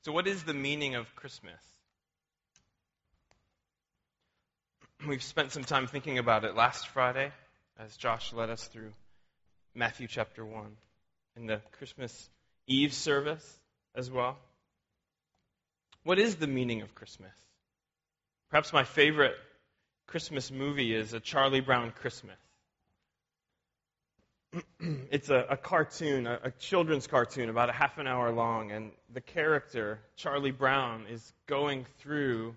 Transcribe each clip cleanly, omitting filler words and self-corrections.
So what is the meaning of Christmas? We've spent some time thinking about it last Friday as Josh led us through Matthew chapter 1 in the Christmas Eve service as well. What is the meaning of Christmas? Perhaps my favorite Christmas movie is A Charlie Brown Christmas. It's a cartoon, a children's cartoon, about a half an hour long, and the character, Charlie Brown, is going through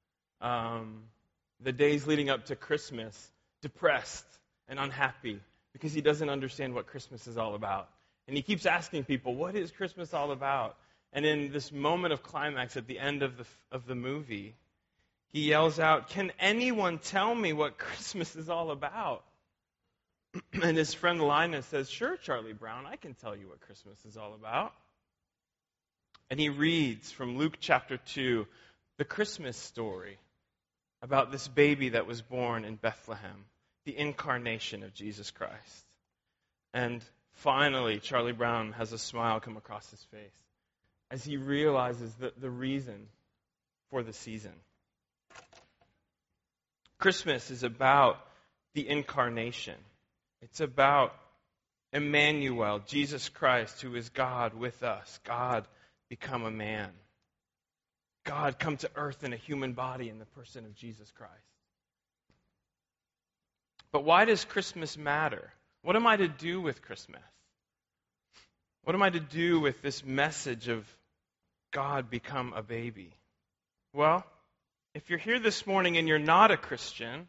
the days leading up to Christmas depressed and unhappy because he doesn't understand what Christmas is all about. And he keeps asking people, what is Christmas all about? And in this moment of climax at the end of the movie, he yells out, "Can anyone tell me what Christmas is all about?" And his friend Linus says, "Sure, Charlie Brown, I can tell you what Christmas is all about." And he reads from Luke chapter 2, the Christmas story about this baby that was born in Bethlehem, the incarnation of Jesus Christ. And finally, Charlie Brown has a smile come across his face as he realizes the reason for the season. Christmas is about the incarnation. It's about Emmanuel, Jesus Christ, who is God with us. God become a man. God come to earth in a human body in the person of Jesus Christ. But why does Christmas matter? What am I to do with Christmas? What am I to do with this message of God become a baby? Well, if you're here this morning and you're not a Christian,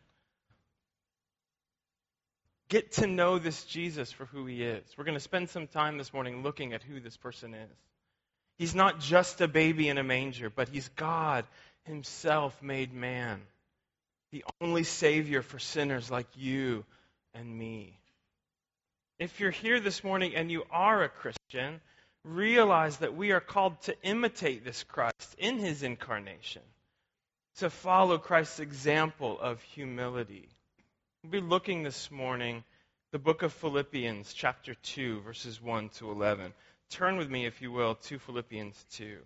get to know this Jesus for who he is. We're going to spend some time this morning looking at who this person is. He's not just a baby in a manger, but he's God himself made man. The only Savior for sinners like you and me. If you're here this morning and you are a Christian, realize that we are called to imitate this Christ in his incarnation, to follow Christ's example of humility. We'll be looking this morning the book of Philippians, chapter 2, verses 1 to 11. Turn with me, if you will, to Philippians 2.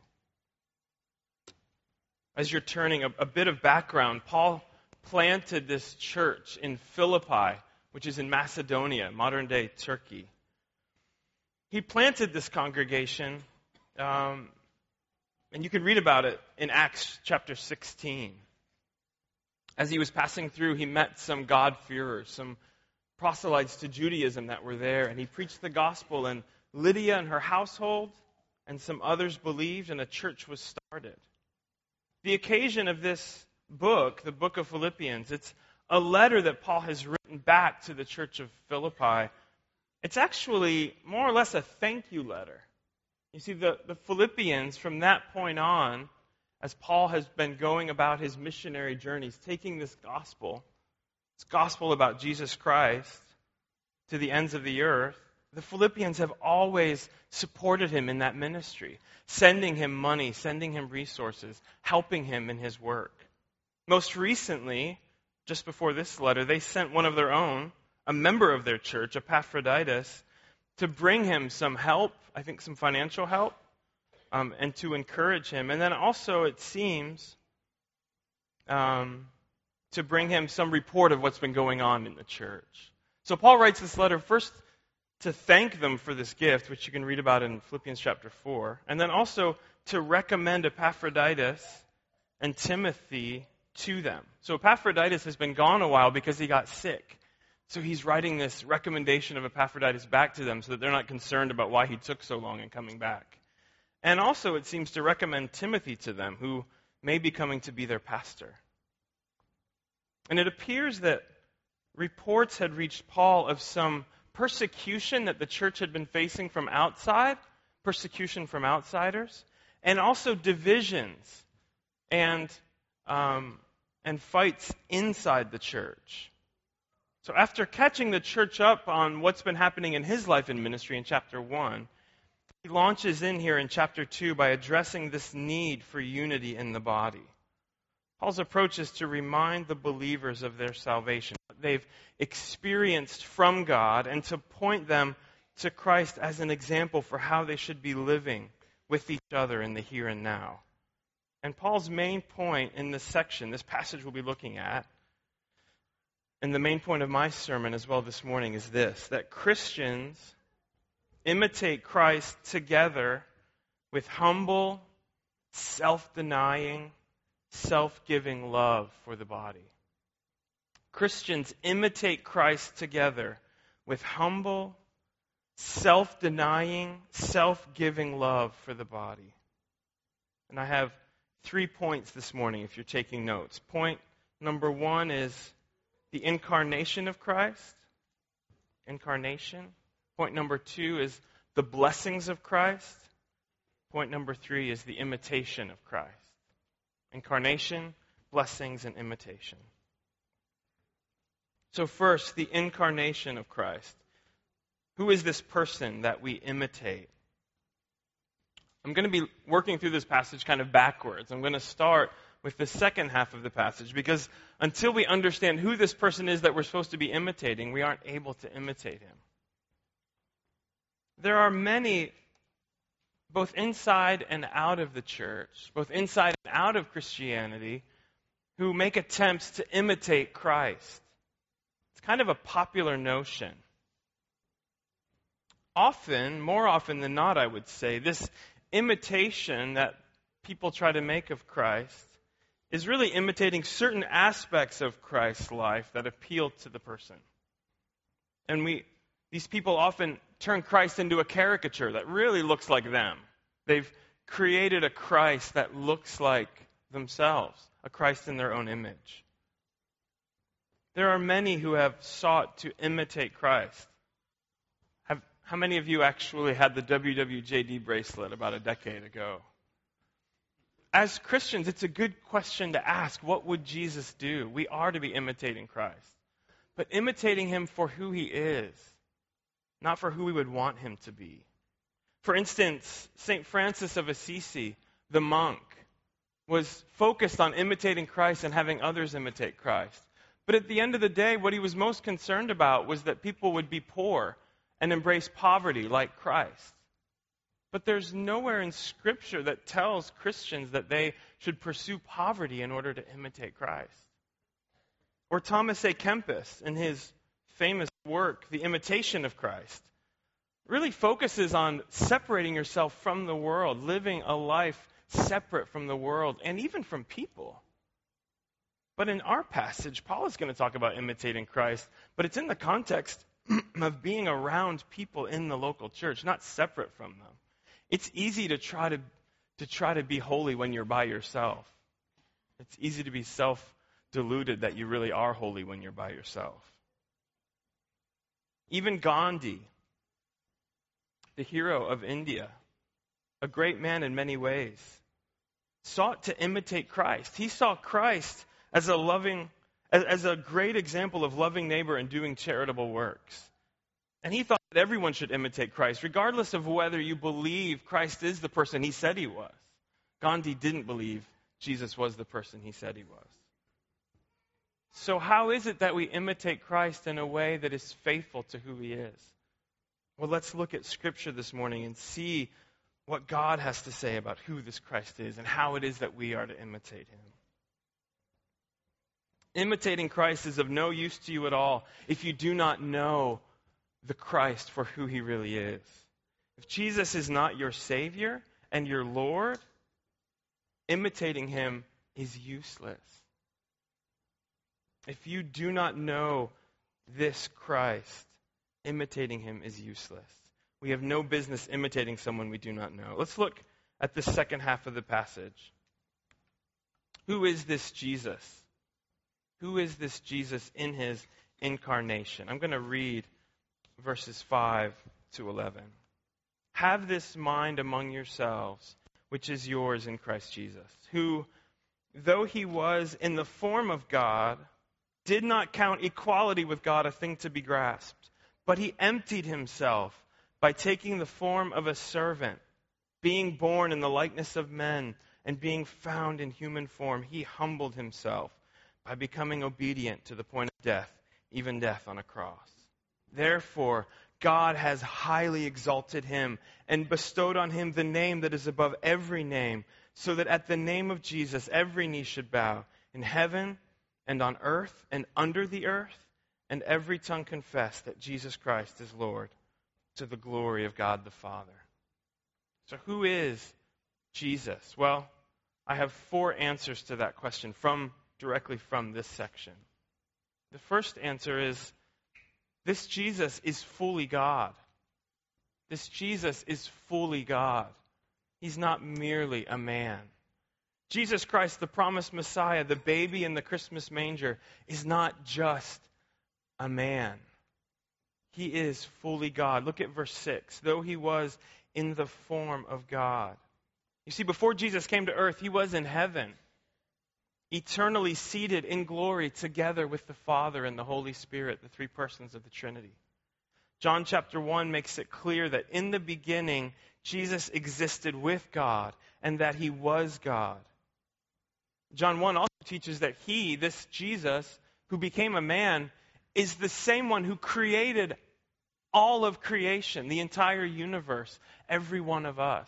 As you're turning, a bit of background. Paul planted this church in Philippi, which is in Macedonia, modern-day Turkey. He planted this congregation, and you can read about it in Acts chapter 16. As he was passing through, he met some God-fearers, some proselytes to Judaism that were there, and he preached the gospel, and Lydia and her household and some others believed, and a church was started. The occasion of this book, the book of Philippians, it's a letter that Paul has written back to the church of Philippi. It's actually more or less a thank you letter. You see, the Philippians, from that point on, as Paul has been going about his missionary journeys, taking this gospel about Jesus Christ, to the ends of the earth, the Philippians have always supported him in that ministry, sending him money, sending him resources, helping him in his work. Most recently, just before this letter, they sent one of their own, a member of their church, Epaphroditus, to bring him some help, I think some financial help, and to encourage him. And then also, it seems, to bring him some report of what's been going on in the church. So Paul writes this letter first to thank them for this gift, which you can read about in Philippians chapter 4, and then also to recommend Epaphroditus and Timothy to them. So Epaphroditus has been gone a while because he got sick. So he's writing this recommendation of Epaphroditus back to them so that they're not concerned about why he took so long in coming back. And also it seems to recommend Timothy to them, who may be coming to be their pastor. And it appears that reports had reached Paul of some persecution that the church had been facing from outside, persecution from outsiders, and also divisions and fights inside the church. So after catching the church up on what's been happening in his life and ministry in chapter 1, he launches in here in chapter 2 by addressing this need for unity in the body. Paul's approach is to remind the believers of their salvation, what they've experienced from God, and to point them to Christ as an example for how they should be living with each other in the here and now. And Paul's main point in this section, this passage we'll be looking at, and the main point of my sermon as well this morning is this, that Christians imitate Christ together with humble, self-denying, self-giving love for the body. Christians imitate Christ together with humble, self-denying, self-giving love for the body. And I have 3 points this morning if you're taking notes. Point number 1 is the incarnation of Christ. Incarnation. Point number 2 is the blessings of Christ. Point number 3 is the imitation of Christ. Incarnation, blessings, and imitation. So first, the incarnation of Christ. Who is this person that we imitate? I'm going to be working through this passage kind of backwards. I'm going to start with the second half of the passage because until we understand who this person is that we're supposed to be imitating, we aren't able to imitate him. There are many, both inside and out of the church, both inside and out of Christianity, who make attempts to imitate Christ. It's kind of a popular notion. Often, more often than not, I would say, this imitation that people try to make of Christ is really imitating certain aspects of Christ's life that appeal to the person. And these people often turn Christ into a caricature that really looks like them. They've created a Christ that looks like themselves, a Christ in their own image. There are many who have sought to imitate Christ. How many of you actually had the WWJD bracelet about a decade ago? As Christians, it's a good question to ask. What would Jesus do? We are to be imitating Christ. But imitating him for who he is, not for who we would want him to be. For instance, St. Francis of Assisi, the monk, was focused on imitating Christ and having others imitate Christ. But at the end of the day, what he was most concerned about was that people would be poor and embrace poverty like Christ. But there's nowhere in Scripture that tells Christians that they should pursue poverty in order to imitate Christ. Or Thomas A. Kempis, in his famous work, The Imitation of Christ, really focuses on separating yourself from the world, living a life separate from the world and even from people. But in our passage, Paul is going to talk about imitating Christ, but it's in the context of being around people in the local church, not separate from them. It's easy to try to be holy when you're by yourself. It's easy to be self-deluded that you really are holy when you're by yourself. Even Gandhi, the hero of India, a great man in many ways, sought to imitate Christ. He saw Christ as a great example of loving neighbor and doing charitable works. And he thought that everyone should imitate Christ, regardless of whether you believe Christ is the person he said he was. Gandhi didn't believe Jesus was the person he said he was. So how is it that we imitate Christ in a way that is faithful to who he is? Well, let's look at Scripture this morning and see what God has to say about who this Christ is and how it is that we are to imitate him. Imitating Christ is of no use to you at all if you do not know the Christ for who he really is. If Jesus is not your Savior and your Lord, imitating him is useless. If you do not know this Christ, imitating him is useless. We have no business imitating someone we do not know. Let's look at the second half of the passage. Who is this Jesus? Who is this Jesus in his incarnation? I'm going to read verses 5 to 11. Have this mind among yourselves, which is yours in Christ Jesus, who, though he was in the form of God, did not count equality with God a thing to be grasped, but he emptied himself by taking the form of a servant, being born in the likeness of men, and being found in human form, he humbled himself by becoming obedient to the point of death, even death on a cross. Therefore, God has highly exalted him and bestowed on him the name that is above every name, so that at the name of Jesus every knee should bow, in heaven and on earth and under the earth, and every tongue confess that Jesus Christ is Lord, to the glory of God the Father. So who is Jesus? Well, I have 4 answers to that question directly from this section. The first answer is, this Jesus is fully God. This Jesus is fully God. He's not merely a man. Jesus Christ, the promised Messiah, the baby in the Christmas manger, is not just a man. He is fully God. Look at verse 6. Though he was in the form of God. You see, before Jesus came to earth, he was in heaven, eternally seated in glory together with the Father and the Holy Spirit, the 3 persons of the Trinity. John chapter 1 makes it clear that in the beginning, Jesus existed with God and that he was God. John 1 also teaches that he, this Jesus, who became a man, is the same one who created all of creation, the entire universe, every one of us.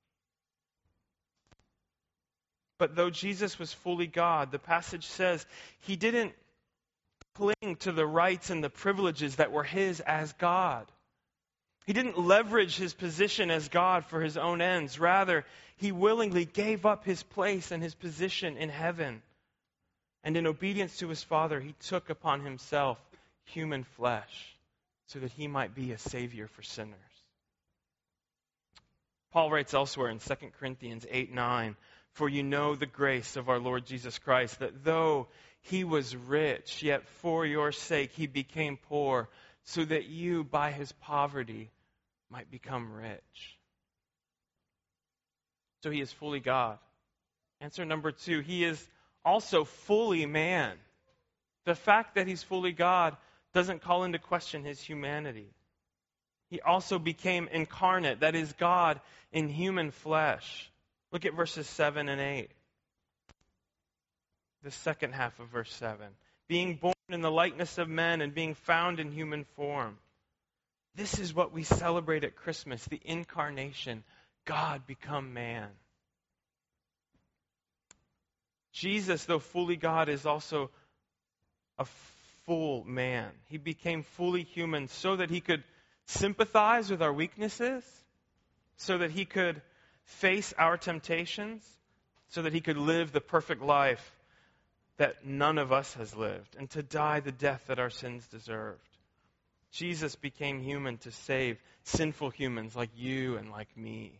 But though Jesus was fully God, the passage says he didn't cling to the rights and the privileges that were his as God. He didn't leverage his position as God for his own ends. Rather, he willingly gave up his place and his position in heaven. And in obedience to his Father, he took upon himself human flesh so that he might be a Savior for sinners. Paul writes elsewhere in 2 Corinthians 8:9, "For you know the grace of our Lord Jesus Christ, that though he was rich, yet for your sake he became poor, so that you by his poverty might become rich." So he is fully God. Answer number 2, he is also fully man. The fact that he's fully God doesn't call into question his humanity. He also became incarnate, that is, God in human flesh. Look at verses 7 and 8. The second half of verse 7. Being born in the likeness of men and being found in human form. This is what we celebrate at Christmas, the incarnation, God become man. Jesus, though fully God, is also a full man. He became fully human so that he could sympathize with our weaknesses, so that he could face our temptations, so that he could live the perfect life that none of us has lived, and to die the death that our sins deserved. Jesus became human to save sinful humans like you and like me.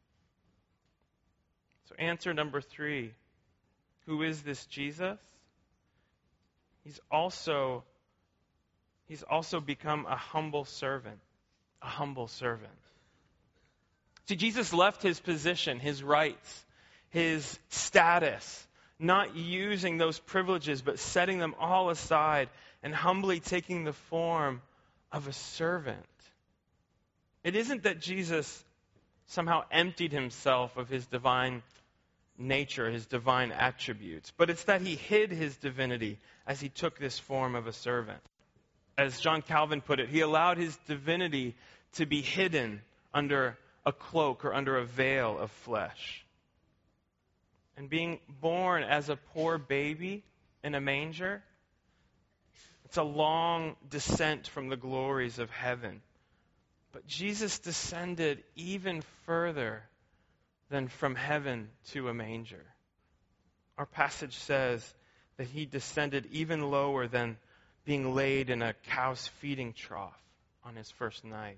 So answer number 3, who is this Jesus? He's also become a humble servant. A humble servant. See, Jesus left his position, his rights, his status, not using those privileges, but setting them all aside and humbly taking the form of a servant. It isn't that Jesus somehow emptied himself of his divine nature, his divine attributes, but it's that he hid his divinity as he took this form of a servant. As John Calvin put it, he allowed his divinity to be hidden under a cloak or under a veil of flesh. And being born as a poor baby in a manger, it's a long descent from the glories of heaven. But Jesus descended even further than from heaven to a manger. Our passage says that he descended even lower than being laid in a cow's feeding trough on his first night.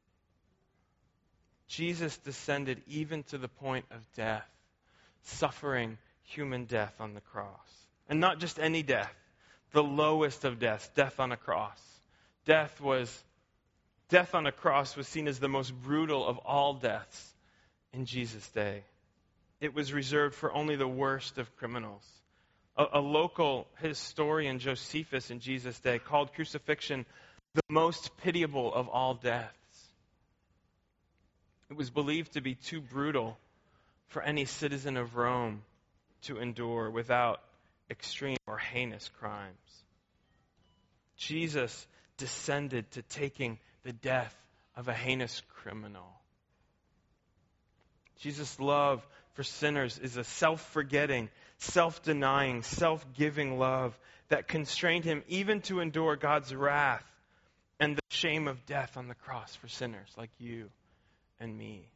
Jesus descended even to the point of death, suffering human death on the cross. And not just any death, the lowest of deaths, death on a cross. Death on a cross was seen as the most brutal of all deaths in Jesus' day. It was reserved for only the worst of criminals. A local historian, Josephus, in Jesus' day, called crucifixion the most pitiable of all deaths. It was believed to be too brutal for any citizen of Rome to endure without extreme or heinous crimes. Jesus descended to taking the death of a heinous criminal. Jesus' love for sinners is a self-forgetting, self-denying, self-giving love that constrained him even to endure God's wrath and the shame of death on the cross for sinners like you and me.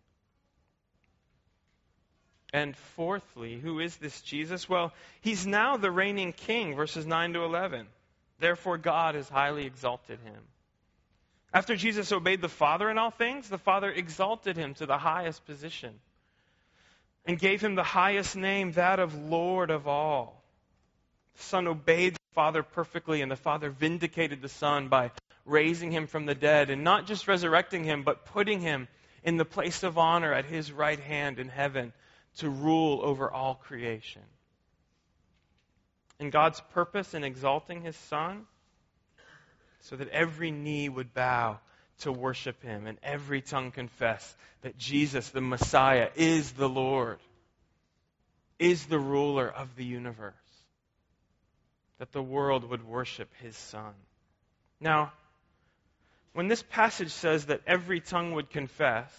And fourthly, who is this Jesus? Well, he's now the reigning king, verses 9 to 11. Therefore, God has highly exalted him. After Jesus obeyed the Father in all things, the Father exalted him to the highest position and gave him the highest name, that of Lord of all. The Son obeyed the Father perfectly, and the Father vindicated the Son by raising him from the dead, and not just resurrecting him, but putting him in the place of honor at his right hand in heaven to rule over all creation. And God's purpose in exalting his Son, so that every knee would bow to worship him and every tongue confess that Jesus, the Messiah, is the Lord, is the ruler of the universe, that the world would worship his Son. Now, when this passage says that every tongue would confess,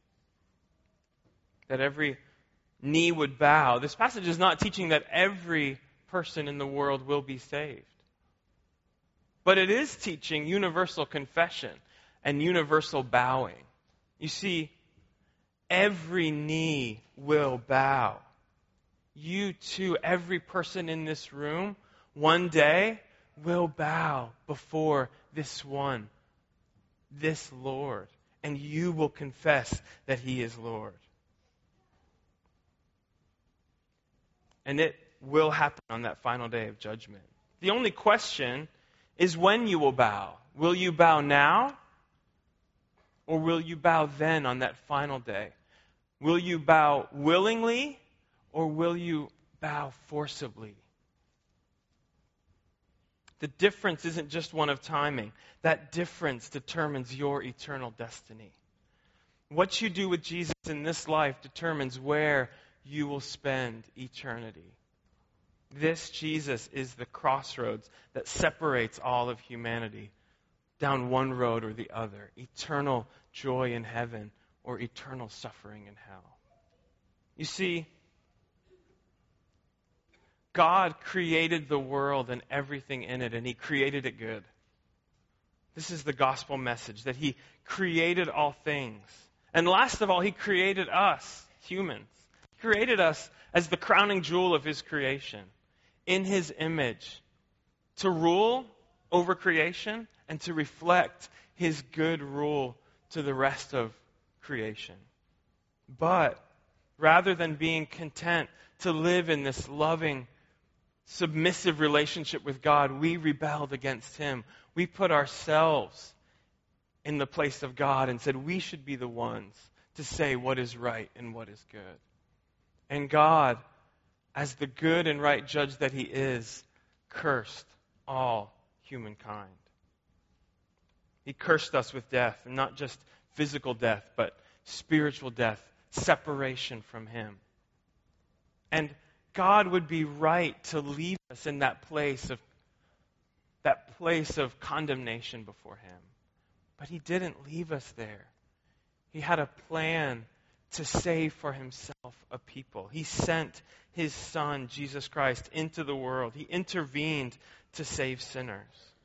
that every knee would bow, this passage is not teaching that every person in the world will be saved. But it is teaching universal confession and universal bowing. You see, every knee will bow. You too, every person in this room, one day will bow before this one, this Lord, and you will confess that he is Lord. And it will happen on that final day of judgment. The only question is when you will bow. Will you bow now? Or will you bow then on that final day? Will you bow willingly? Or will you bow forcibly? The difference isn't just one of timing. That difference determines your eternal destiny. What you do with Jesus in this life determines where you will spend eternity. This Jesus is the crossroads that separates all of humanity down one road or the other. Eternal joy in heaven or eternal suffering in hell. You see, God created the world and everything in it, and he created it good. This is the gospel message, that he created all things. And last of all, he created us, humans. He created us as the crowning jewel of his creation, in his image, to rule over creation and to reflect his good rule to the rest of creation. But rather than being content to live in this loving, submissive relationship with God, we rebelled against him. We put ourselves in the place of God and said we should be the ones to say what is right and what is good. And God, as the good and right judge that he is, cursed all humankind. He cursed us with death, and not just physical death, but spiritual death, separation from him. And God would be right to leave us in that place of condemnation before him. But he didn't leave us there. He had a plan to save for himself a people. He sent his Son, Jesus Christ, into the world. He intervened to save sinners.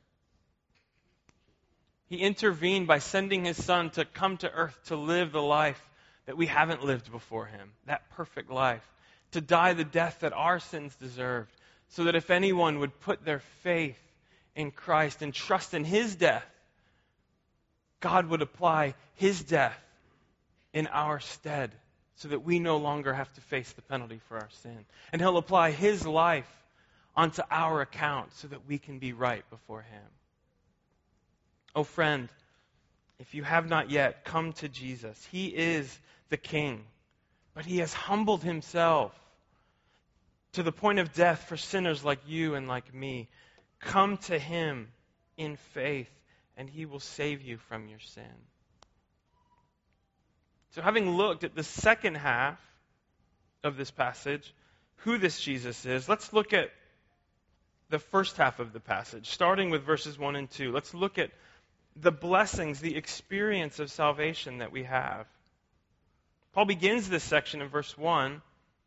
He intervened by sending his Son to come to earth to live the life that we haven't lived before him, that perfect life, to die the death that our sins deserved, so that if anyone would put their faith in Christ and trust in his death, God would apply his death in our stead, so that we no longer have to face the penalty for our sin. And he'll apply his life onto our account so that we can be right before him. Oh friend, if you have not yet come to Jesus, he is the King, but he has humbled himself to the point of death for sinners like you and like me. Come to him in faith, and he will save you from your sin. So having looked at the second half of this passage, who this Jesus is, let's look at the first half of the passage, starting with verses 1 and 2. Let's look at the blessings, the experience of salvation that we have. Paul begins this section in verse 1,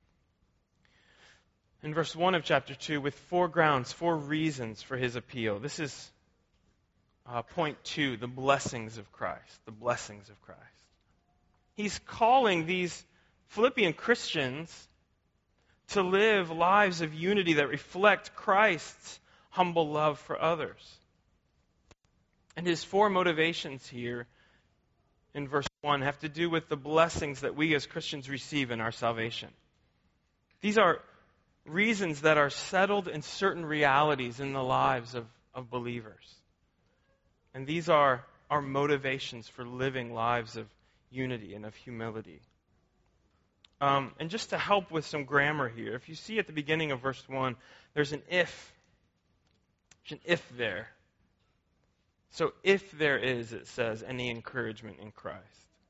in verse 1 of chapter 2, with 4 grounds, 4 reasons for his appeal. This is point 2, the blessings of Christ. The blessings of Christ. He's calling these Philippian Christians to live lives of unity that reflect Christ's humble love for others. And his 4 motivations here in verse 1 have to do with the blessings that we as Christians receive in our salvation. These are reasons that are settled in certain realities in the lives of believers. And these are our motivations for living lives of unity and of humility. And just to help with some grammar here, if you see at the beginning of verse 1, there's an if. There's an if there. So if there is, it says, any encouragement in Christ.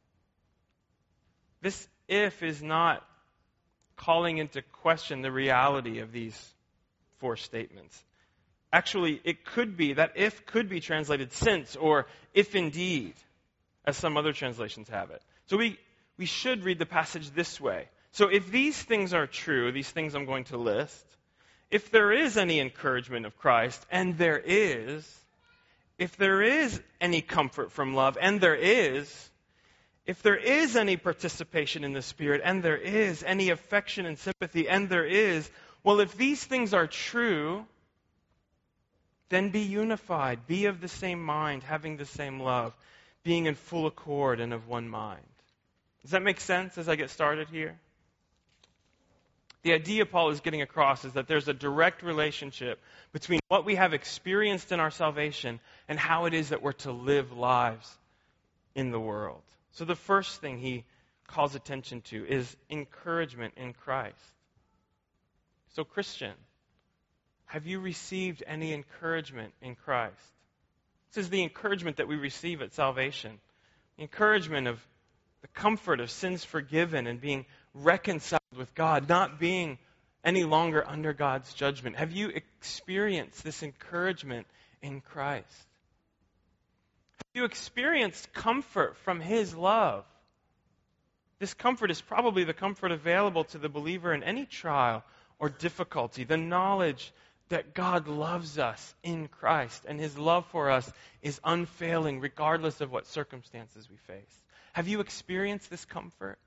This if is not calling into question the reality of these 4 statements. Actually, it could be, that if could be translated since or if indeed, as some other translations have it. So we should read the passage this way. So if these things are true, these things I'm going to list, if there is any encouragement of Christ, and there is, if there is any comfort from love, and there is, if there is any participation in the Spirit, and there is any affection and sympathy, and there is, well, if these things are true, then be unified, be of the same mind, having the same love, being in full accord and of one mind. Does that make sense as I get started here? The idea Paul is getting across is that there's a direct relationship between what we have experienced in our salvation and how it is that we're to live lives in the world. So the first thing he calls attention to is encouragement in Christ. So Christian, have you received any encouragement in Christ? This is the encouragement that we receive at salvation. The encouragement of the comfort of sins forgiven and being reconciled with God, not being any longer under God's judgment. Have you experienced this encouragement in Christ? Have you experienced comfort from His love? This comfort is probably the comfort available to the believer in any trial or difficulty. The knowledge that God loves us in Christ and His love for us is unfailing regardless of what circumstances we face. Have you experienced this comfort?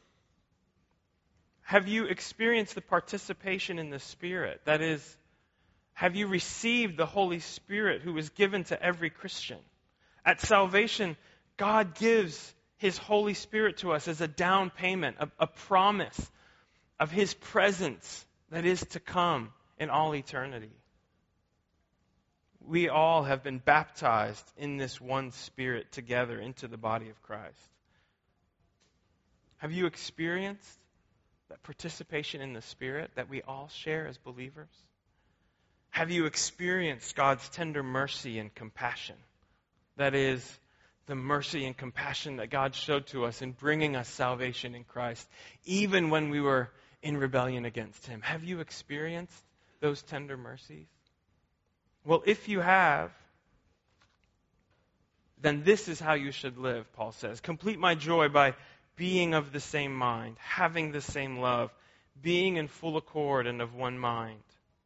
Have you experienced the participation in the Spirit? That is, have you received the Holy Spirit who is given to every Christian? At salvation, God gives His Holy Spirit to us as a down payment, a promise of His presence that is to come in all eternity. We all have been baptized in this one Spirit together into the body of Christ. Have you experienced that participation in the Spirit that we all share as believers? Have you experienced God's tender mercy and compassion? That is, the mercy and compassion that God showed to us in bringing us salvation in Christ, even when we were in rebellion against Him. Have you experienced those tender mercies? Well, if you have, then this is how you should live, Paul says. Complete my joy by being of the same mind, having the same love, being in full accord and of one mind.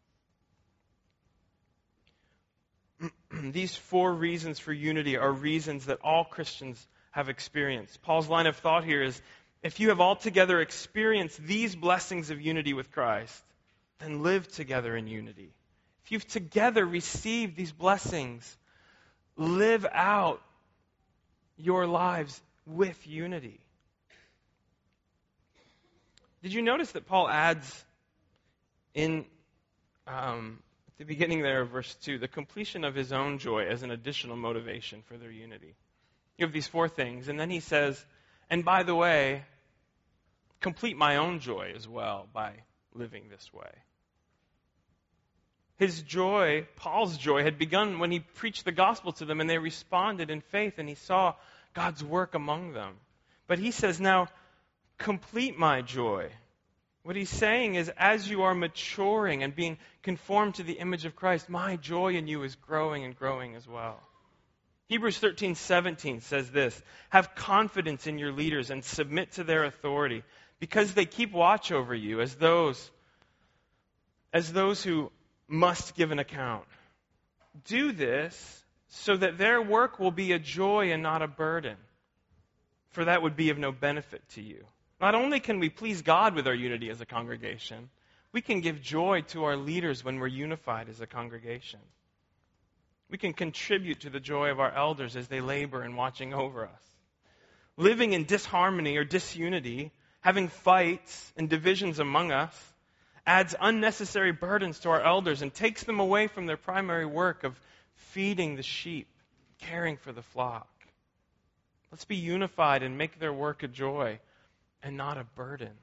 These 4 reasons for unity are reasons that all Christians have experienced. Paul's line of thought here is, if you have altogether experienced these blessings of unity with Christ, then live together in unity. If you've together received these blessings, live out your lives with unity. Did you notice that Paul adds in at the beginning there of verse 2, the completion of his own joy as an additional motivation for their unity? You have these 4 things, and then he says, and by the way, complete my own joy as well by living this way. His joy, Paul's joy, had begun when he preached the gospel to them and they responded in faith and he saw God's work among them. But he says, now, complete my joy. What he's saying is, as you are maturing and being conformed to the image of Christ, my joy in you is growing and growing as well. Hebrews 13:17 says this, "Have confidence in your leaders and submit to their authority, because they keep watch over you as those who must give an account. Do this so that their work will be a joy and not a burden, for that would be of no benefit to you." Not only can we please God with our unity as a congregation, we can give joy to our leaders when we're unified as a congregation. We can contribute to the joy of our elders as they labor in watching over us. Living in disharmony or disunity, having fights and divisions among us, adds unnecessary burdens to our elders and takes them away from their primary work of feeding the sheep, caring for the flock. Let's be unified and make their work a joy and not a burden.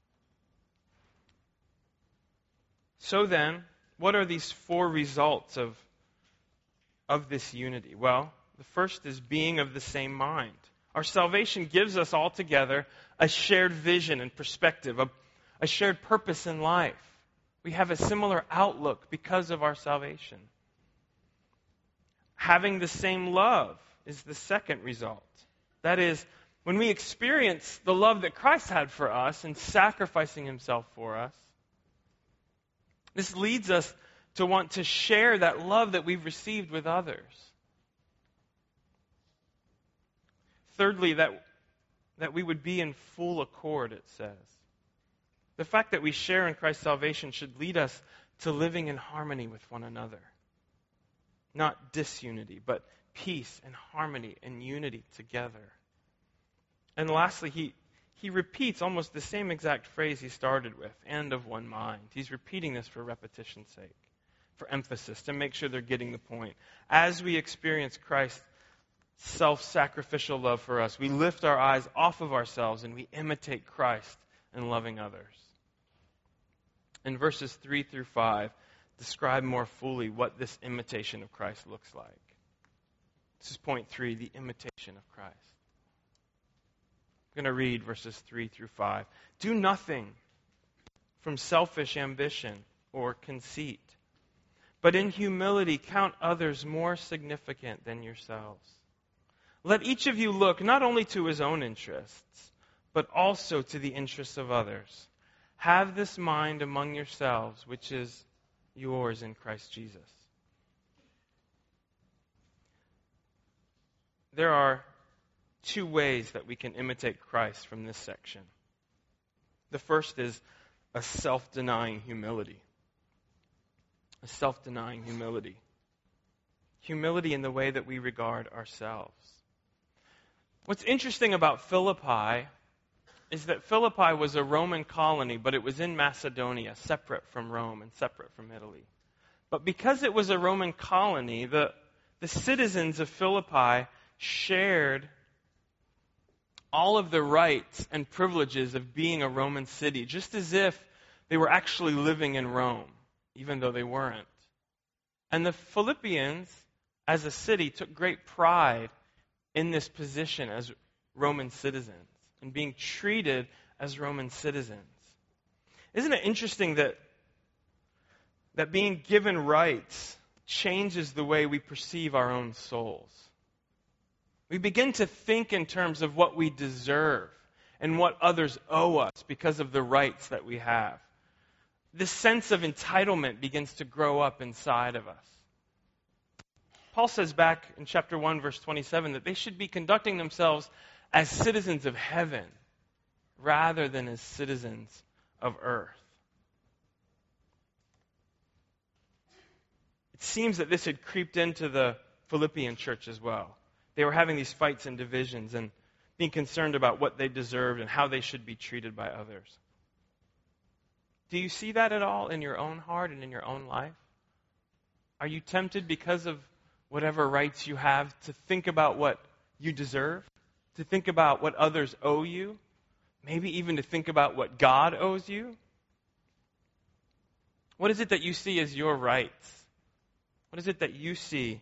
So then, what are these 4 results of this unity? Well, the first is being of the same mind. Our salvation gives us all together a shared vision and perspective, a shared purpose in life. We have a similar outlook because of our salvation. Having the same love is the second result. That is, when we experience the love that Christ had for us in sacrificing himself for us, this leads us to want to share that love that we've received with others. Thirdly, that we would be in full accord, it says. The fact that we share in Christ's salvation should lead us to living in harmony with one another. Not disunity, but peace and harmony and unity together. And lastly, he repeats almost the same exact phrase he started with, "and of one mind." He's repeating this for repetition's sake, for emphasis, to make sure they're getting the point. As we experience Christ's self-sacrificial love for us, we lift our eyes off of ourselves and we imitate Christ in loving others. And verses 3 through 5 describe more fully what this imitation of Christ looks like. This is point 3, the imitation of Christ. I'm going to read verses 3 through 5. "Do nothing from selfish ambition or conceit, but in humility count others more significant than yourselves. Let each of you look not only to his own interests, but also to the interests of others. Have this mind among yourselves, which is yours in Christ Jesus." There are 2 ways that we can imitate Christ from this section. The first is a self-denying humility. A self-denying humility. Humility in the way that we regard ourselves. What's interesting about Philippi is that Philippi was a Roman colony, but it was in Macedonia, separate from Rome and separate from Italy. But because it was a Roman colony, the citizens of Philippi shared all of the rights and privileges of being a Roman city, just as if they were actually living in Rome, even though they weren't. And the Philippians, as a city, took great pride in this position as Roman citizens and being treated as Roman citizens. Isn't it interesting that being given rights changes the way we perceive our own souls? We begin to think in terms of what we deserve and what others owe us because of the rights that we have. This sense of entitlement begins to grow up inside of us. Paul says back in chapter 1, verse 27, that they should be conducting themselves as citizens of heaven rather than as citizens of earth. It seems that this had creeped into the Philippian church as well. They were having these fights and divisions and being concerned about what they deserved and how they should be treated by others. Do you see that at all in your own heart and in your own life? Are you tempted because of whatever rights you have to think about what you deserve? To think about what others owe you? Maybe even to think about what God owes you? What is it that you see as your rights? What is it that you see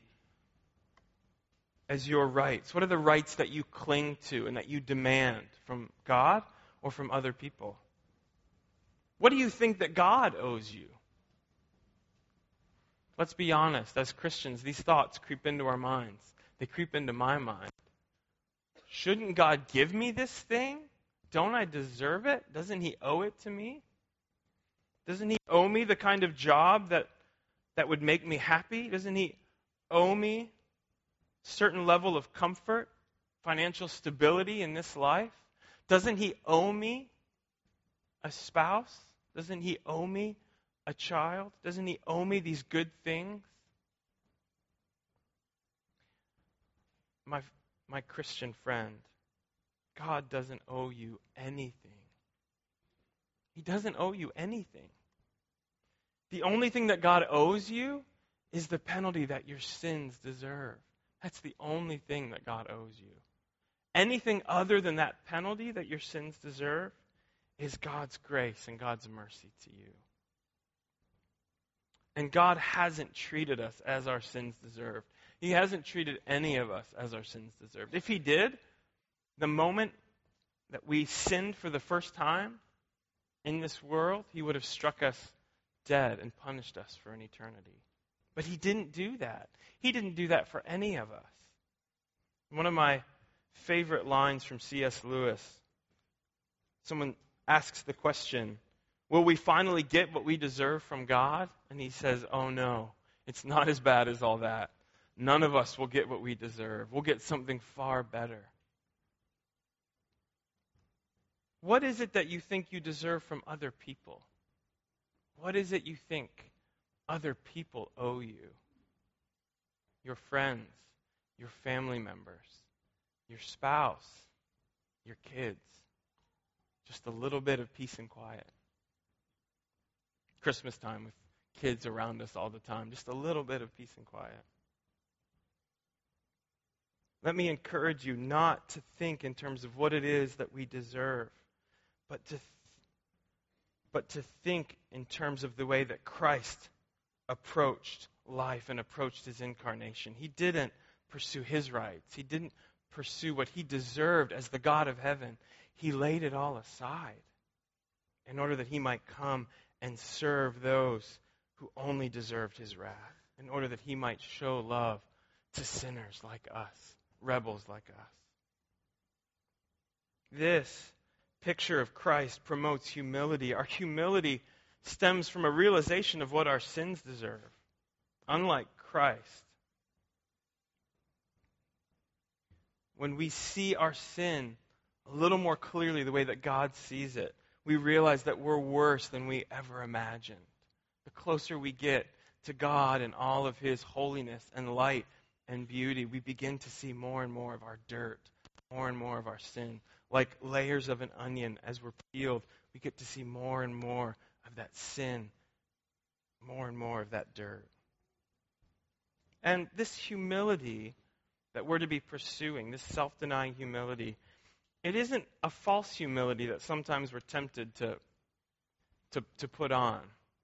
as your rights? What are the rights that you cling to and that you demand from God or from other people? What do you think that God owes you? Let's be honest, as Christians, these thoughts creep into our minds. they creep into my mind. Shouldn't God give me this thing? Don't I deserve it? Doesn't he owe it to me? Doesn't he owe me the kind of job that would make me happy? Doesn't he owe me a certain level of comfort, financial stability in this life? Doesn't he owe me a spouse? Doesn't he owe me a child? Doesn't he owe me these good things? My Christian friend, God doesn't owe you anything. He doesn't owe you anything. The only thing that God owes you is the penalty that your sins deserve. That's the only thing that God owes you. Anything other than that penalty that your sins deserve is God's grace and God's mercy to you. And God hasn't treated us as our sins deserved. He hasn't treated any of us as our sins deserved. If he did, the moment that we sinned for the first time in this world, he would have struck us dead and punished us for an eternity. But he didn't do that. He didn't do that for any of us. One of my favorite lines from C.S. Lewis, someone asks the question, will we finally get what we deserve from God? And he says, oh no, it's not as bad as all that. None of us will get what we deserve. We'll get something far better. What is it that you think you deserve from other people? What is it you think other people owe you? Your friends, your family members, your spouse, your kids. Just a little bit of peace and quiet. Christmas time with kids around us all the time. Just a little bit of peace and quiet. Let me encourage you not to think in terms of what it is that we deserve, but to think in terms of the way that Christ approached life and approached his incarnation. He didn't pursue his rights. He didn't pursue what he deserved as the God of heaven. He laid it all aside in order that he might come and serve those who only deserved his wrath, in order that he might show love to sinners like us, rebels like us. This picture of Christ promotes humility. Our humility stems from a realization of what our sins deserve. Unlike Christ, when we see our sin a little more clearly the way that God sees it, we realize that we're worse than we ever imagined. The closer we get to God and all of his holiness and light and beauty, we begin to see more and more of our dirt, more and more of our sin. Like layers of an onion, as we're peeled, we get to see more and more of that sin, more and more of that dirt. And this humility that we're to be pursuing, this self-denying humility, it isn't a false humility that sometimes we're tempted to put on.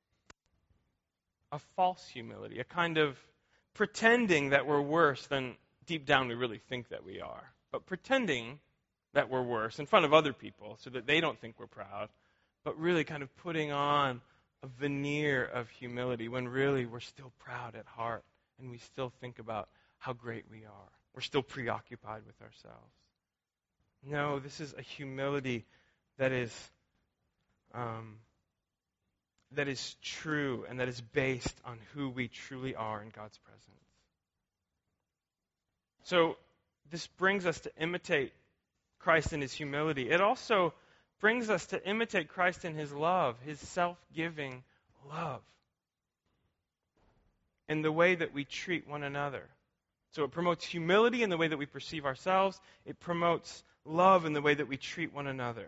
A false humility, a kind of pretending that we're worse than deep down we really think that we are. But pretending that we're worse in front of other people so that they don't think we're proud, but really kind of putting on a veneer of humility when really we're still proud at heart and we still think about how great we are. We're still preoccupied with ourselves. No, this is a humility that is true and that is based on who we truly are in God's presence. So this brings us to imitate Christ in his humility. It also brings us to imitate Christ in his love, his self-giving love, in the way that we treat one another. So it promotes humility in the way that we perceive ourselves. It promotes love in the way that we treat one another.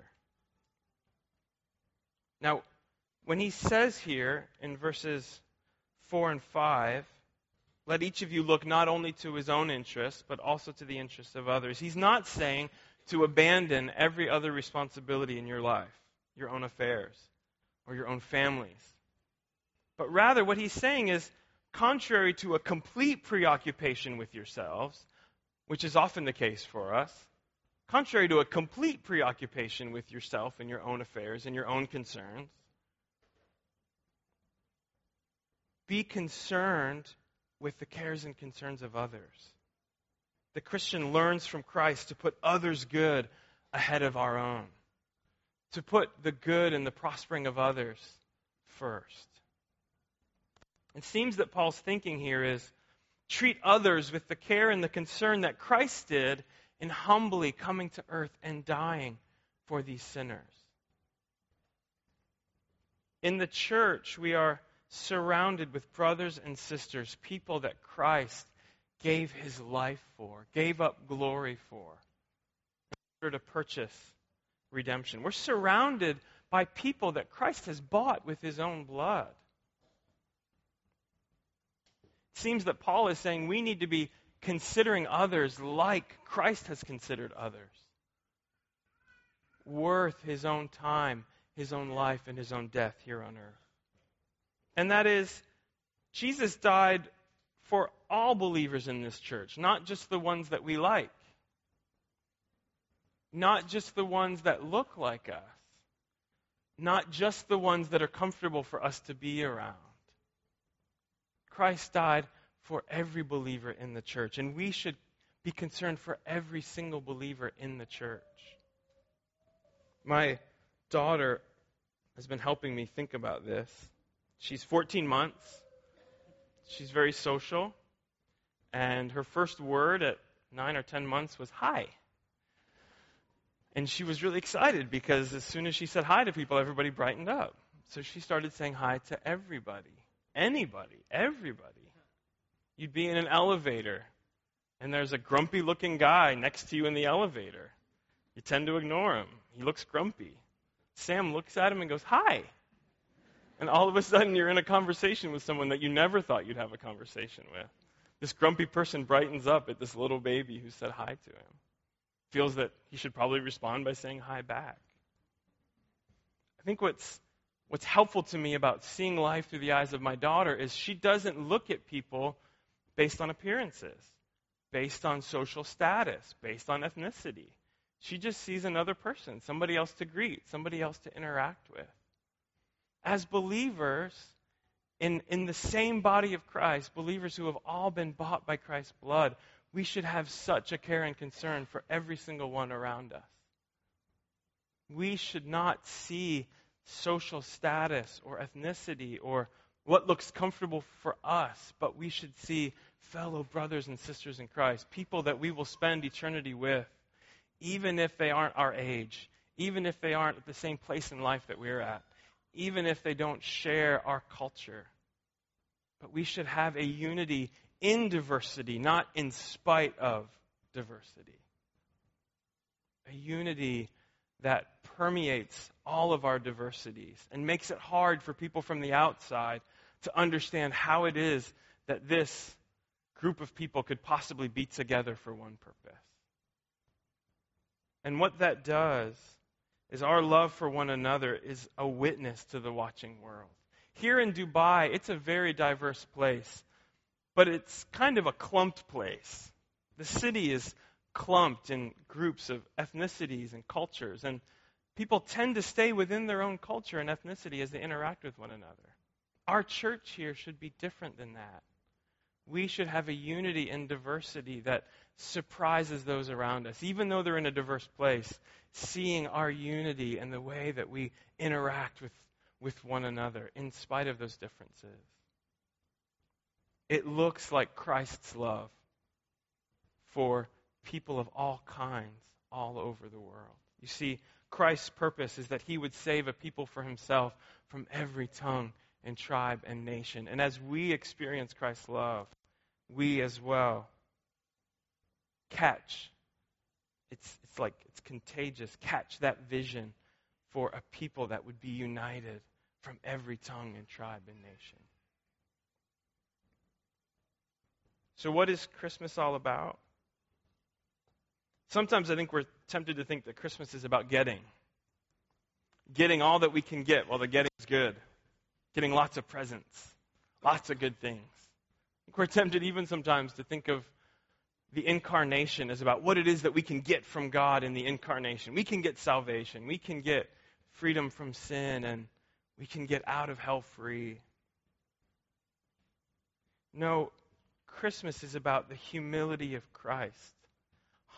Now, when he says here in verses 4 and 5, let each of you look not only to his own interests, but also to the interests of others. He's not saying to abandon every other responsibility in your life, your own affairs, or your own families. But rather, what he's saying is, contrary to a complete preoccupation with yourselves, which is often the case for us, contrary to a complete preoccupation with yourself and your own affairs and your own concerns, be concerned with the cares and concerns of others. The Christian learns from Christ to put others' good ahead of our own, to put the good and the prospering of others first. It seems that Paul's thinking here is treat others with the care and the concern that Christ did in humbly coming to earth and dying for these sinners. In the church, we are surrounded with brothers and sisters, people that Christ gave his life for, gave up glory for, in order to purchase redemption. We're surrounded by people that Christ has bought with his own blood. It seems that Paul is saying we need to be considering others like Christ has considered others, worth his own time, his own life, and his own death here on earth. And that is, Jesus died for all believers in this church, not just the ones that we like, not just the ones that look like us, not just the ones that are comfortable for us to be around. Christ died for every believer in the church, and we should be concerned for every single believer in the church. My daughter has been helping me think about this. She's 14 months. She's very social. And her first word at 9 or 10 months was hi. And she was really excited because as soon as she said hi to people, everybody brightened up. So she started saying hi to everybody. Anybody. Everybody. You'd be in an elevator, and there's a grumpy-looking guy next to you in the elevator. You tend to ignore him. He looks grumpy. Sam looks at him and goes, hi. And all of a sudden, you're in a conversation with someone that you never thought you'd have a conversation with. This grumpy person brightens up at this little baby who said hi to him. Feels that he should probably respond by saying hi back. I think what's helpful to me about seeing life through the eyes of my daughter is she doesn't look at people based on appearances, based on social status, based on ethnicity. She just sees another person, somebody else to greet, somebody else to interact with. As believers, in the same body of Christ, believers who have all been bought by Christ's blood, we should have such a care and concern for every single one around us. We should not see social status or ethnicity or what looks comfortable for us, but we should see fellow brothers and sisters in Christ, people that we will spend eternity with, even if they aren't our age, even if they aren't at the same place in life that we're at, even if they don't share our culture. But we should have a unity in diversity, not in spite of diversity. A unity that permeates all of our diversities and makes it hard for people from the outside to understand how it is that this group of people could possibly be together for one purpose. And what that does is our love for one another is a witness to the watching world. Here in Dubai, it's a very diverse place, but it's kind of a clumped place. The city is clumped in groups of ethnicities and cultures, and people tend to stay within their own culture and ethnicity as they interact with one another. Our church here should be different than that. We should have a unity in diversity that surprises those around us. Even though they're in a diverse place, seeing our unity and the way that we interact with one another in spite of those differences. It looks like Christ's love for people of all kinds all over the world. You see, Christ's purpose is that he would save a people for himself from every tongue and tribe and nation. And as we experience Christ's love, we as well catch, it's contagious, catch that vision for a people that would be united from every tongue and tribe and nation. So what is Christmas all about? Sometimes I think we're tempted to think that Christmas is about getting all that we can get while the getting is good. Getting lots of presents, lots of good things. I think we're tempted even sometimes to think of the incarnation as about what it is that we can get from God in the incarnation. We can get salvation. We can get freedom from sin, and we can get out of hell free. No, Christmas is about the humility of Christ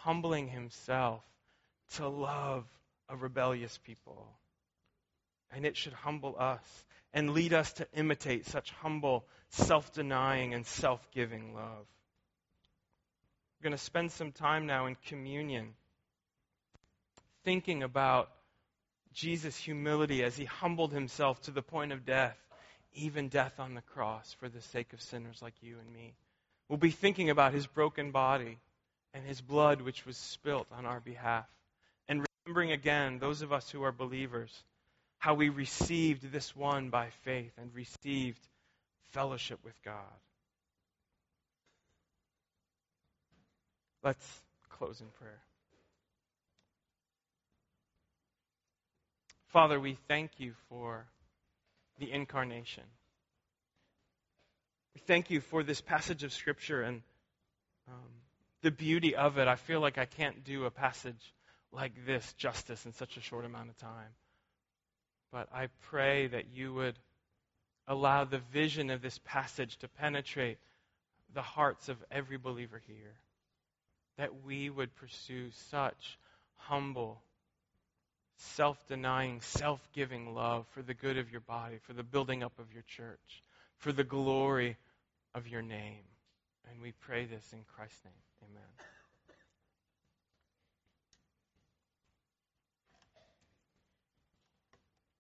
humbling himself to love a rebellious people. And it should humble us and lead us to imitate such humble, self-denying, and self-giving love. We're going to spend some time now in communion thinking about Jesus' humility as he humbled himself to the point of death, even death on the cross for the sake of sinners like you and me. We'll be thinking about his broken body and his blood which was spilt on our behalf. And remembering again, those of us who are believers, how we received this one by faith and received fellowship with God. Let's close in prayer. Father, we thank you for the incarnation. We thank you for this passage of Scripture and the beauty of it. I feel like I can't do a passage like this justice in such a short amount of time. But I pray that you would allow the vision of this passage to penetrate the hearts of every believer here. That we would pursue such humble, self-denying, self-giving love for the good of your body, for the building up of your church, for the glory of your name. And we pray this in Christ's name. Amen.